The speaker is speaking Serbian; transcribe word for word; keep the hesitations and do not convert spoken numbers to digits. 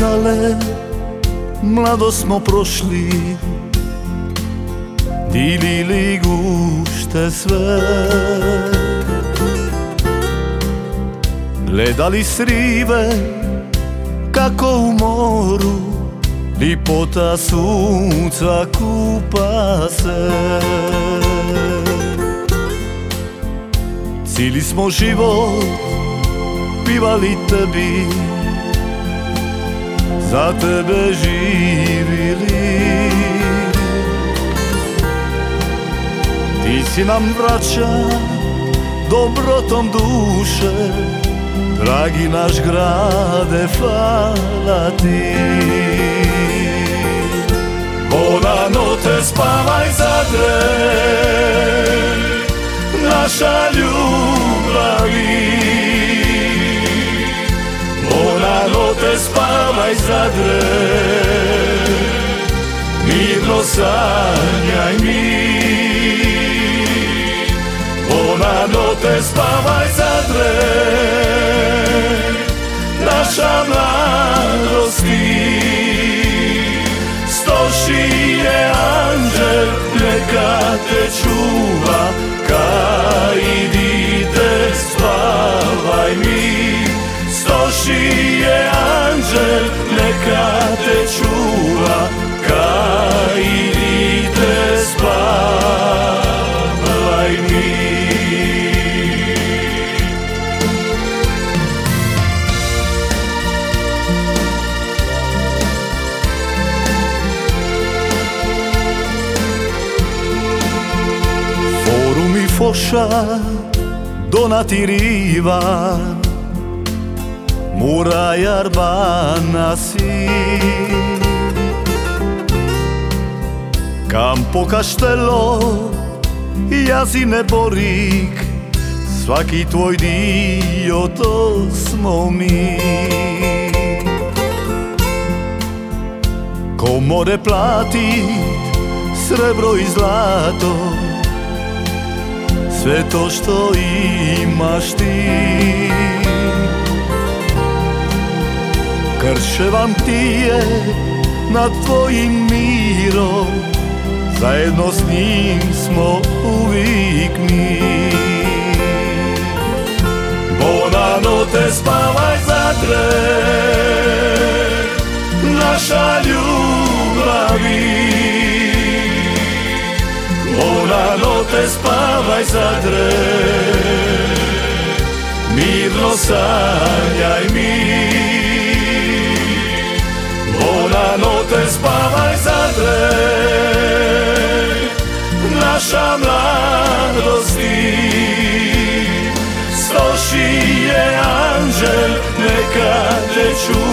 čekale, mlado smo prošli, dilili gušte sve. Gledali srive kako u moru lipota sunca kupa se. Cili smo život pivali tebi, za tebe živili. Ti si nam vraća dobrotom duše, dragi naš grade, hvala ti. Buona notte, spavaj Zadre, naša ljubavi. Buona notte, spavaj Zadre, mirno sanjaj mi. Buona notte, spavaj Zadre, naša mladosti. Stoši je anđel, neka te čuva, ka idite spavaj mi. Stoši je anđel, neka te čuva, ka idite spavaj mi. Forum i Foša, Donati Riva, Muraja Arbana si. Campo Castello, Jazine Borik, svaki tvoj dio to smo mi. Ko more platit srebro i zlato, sve to što imaš ti. Krševan ti je nad tvojim mirom, zajedno s njim smo uvijek mi. Buona notte, spavaj Zadre, naša ljubavi. Buona notte, spavaj Zadre, mirno sanjaj mi. Buona notte, spavaj Zadre, naša mladosti. Stoši je anđel, neka te čuva,